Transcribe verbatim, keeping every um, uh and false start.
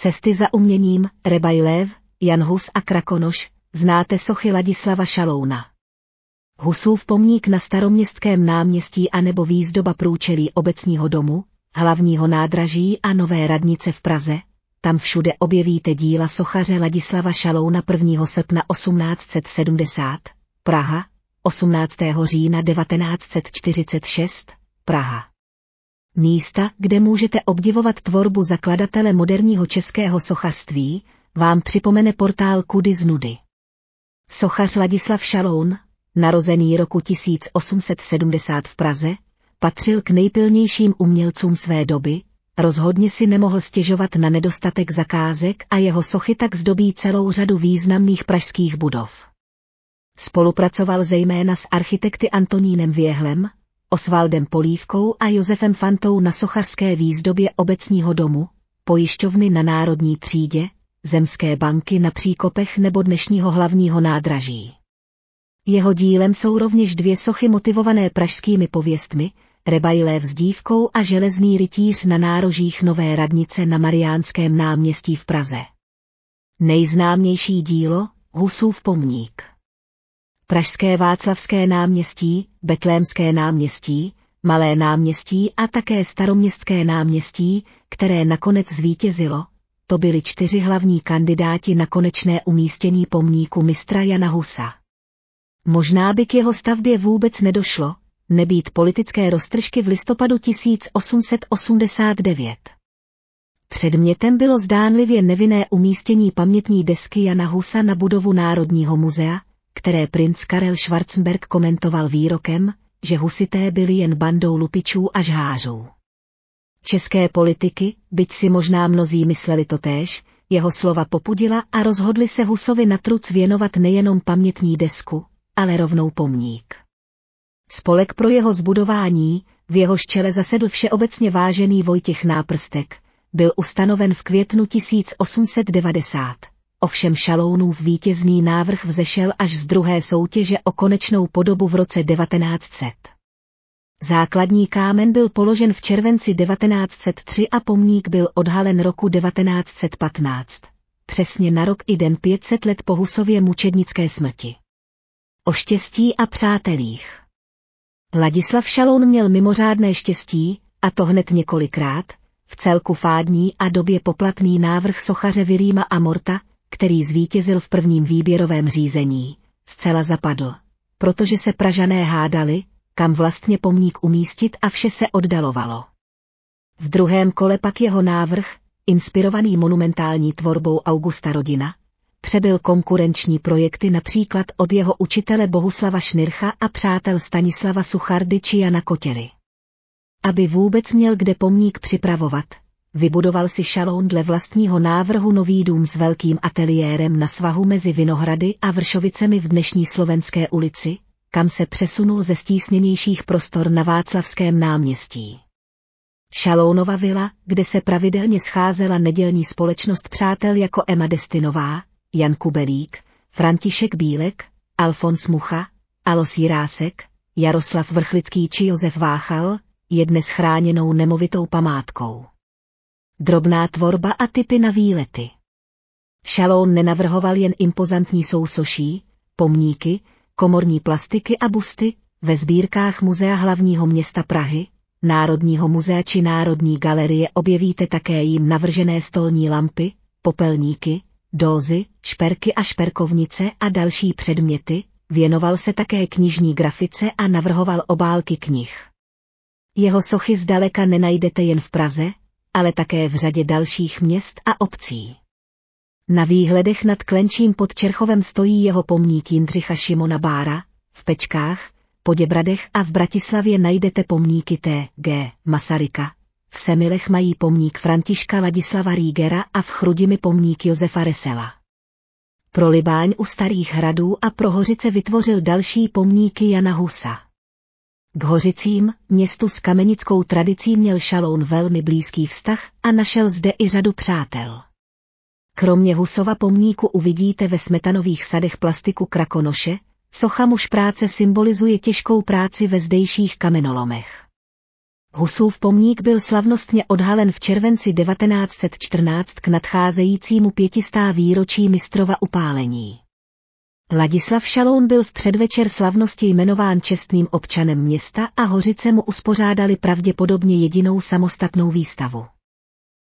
Cesty za uměním, Rebajlev, Jan Hus a Krakonoš, znáte sochy Ladislava Šalouna. Husův pomník na Staroměstském náměstí anebo výzdoba průčelí Obecního domu, Hlavního nádraží a Nové radnice v Praze, tam všude objevíte díla sochaře Ladislava Šalouna prvního srpna osmnáct set sedmdesát, Praha, osmnáctého října devatenáct set čtyřicet šest, Praha. Místa, kde můžete obdivovat tvorbu zakladatele moderního českého sochařství, vám připomene portál Kudy z nudy. Sochař Ladislav Šaloun, narozený roku tisíc osm set sedmdesát v Praze, patřil k nejpilnějším umělcům své doby, rozhodně si nemohl stěžovat na nedostatek zakázek a jeho sochy tak zdobí celou řadu významných pražských budov. Spolupracoval zejména s architekty Antonínem Věhlem, Osvaldem Polívkou a Josefem Fantou na sochařské výzdobě Obecního domu, pojišťovny na Národní třídě, Zemské banky na Příkopech nebo dnešního Hlavního nádraží. Jeho dílem jsou rovněž dvě sochy motivované pražskými pověstmi, Rebajlev s dívkou a Železný rytíř na nárožích Nové radnice na Mariánském náměstí v Praze. Nejznámější dílo, Husův pomník. Pražské Václavské náměstí, Betlémské náměstí, Malé náměstí a také Staroměstské náměstí, které nakonec zvítězilo, to byli čtyři hlavní kandidáti na konečné umístění pomníku mistra Jana Husa. Možná by k jeho stavbě vůbec nedošlo, nebýt politické roztržky v listopadu tisíc osm set osmdesát devět. Předmětem bylo zdánlivě nevinné umístění pamětní desky Jana Husa na budovu Národního muzea, které princ Karel Schwarzenberg komentoval výrokem, že husité byli jen bandou lupičů a žhářů. České politiky, byť si možná mnozí mysleli totéž, jeho slova popudila a rozhodli se Husovi na truc věnovat nejenom pamětní desku, ale rovnou pomník. Spolek pro jeho zbudování, v jehož čele zasedl všeobecně vážený Vojtěch Náprstek, byl ustanoven v květnu tisíc osm set devadesát. Ovšem Šalounův vítězný návrh vzešel až z druhé soutěže o konečnou podobu v roce devatenáct set. Základní kámen byl položen v červenci devatenáct set tři a pomník byl odhalen roku devatenáct set patnáct, přesně na rok i den pět set let po Husově mučednické smrti. O štěstí a přátelích. Ladislav Šaloun měl mimořádné štěstí, a to hned několikrát, v celku fádní a době poplatný návrh sochaře Vilíma Amorta, který zvítězil v prvním výběrovém řízení, zcela zapadl, protože se Pražané hádali, kam vlastně pomník umístit a vše se oddalovalo. V druhém kole pak jeho návrh, inspirovaný monumentální tvorbou Augusta Rodina, přebyl konkurenční projekty například od jeho učitele Bohuslava Šnircha a přátel Stanislava Suchardy či Jana Kotěry. Aby vůbec měl kde pomník připravovat, vybudoval si Šaloun dle vlastního návrhu nový dům s velkým ateliérem na svahu mezi Vinohrady a Vršovicemi v dnešní Slovenské ulici, kam se přesunul ze stísněnějších prostor na Václavském náměstí. Šalounova vila, kde se pravidelně scházela nedělní společnost přátel jako Emma Destinová, Jan Kubelík, František Bílek, Alfons Mucha, Alois Jirásek, Jaroslav Vrchlický či Josef Váchal, je dnes chráněnou nemovitou památkou. Drobná tvorba a tipy na výlety. Šaloun nenavrhoval jen impozantní sousoší, pomníky, komorní plastiky a busty, ve sbírkách Muzea hlavního města Prahy, Národního muzea či Národní galerie objevíte také jim navržené stolní lampy, popelníky, dózy, šperky a šperkovnice a další předměty, věnoval se také knižní grafice a navrhoval obálky knih. Jeho sochy zdaleka nenajdete jen v Praze, ale také v řadě dalších měst a obcí. Na výhledech nad Klenčím pod Čerchovem stojí jeho pomník Jindřicha Šimona Bára, v Pečkách, Poděbradech a v Bratislavě najdete pomníky T G Masaryka, v Semilech mají pomník Františka Ladislava Riegera a v Chrudimi pomník Josefa Resela. Pro Libaň u Starých hradů a pro Hořice vytvořil další pomníky Jana Husa. K Hořicím, městu s kamenickou tradicí, měl Šaloun velmi blízký vztah a našel zde i řadu přátel. Kromě Husova pomníku uvidíte ve Smetanových sadech plastiku Krakonoše, socha muž práce symbolizuje těžkou práci ve zdejších kamenolomech. Husův pomník byl slavnostně odhalen v červenci devatenáct set čtrnáct k nadcházejícímu pětistá výročí mistrova upálení. Ladislav Šaloun byl v předvečer slavnosti jmenován čestným občanem města a Hořice mu uspořádali pravděpodobně jedinou samostatnou výstavu.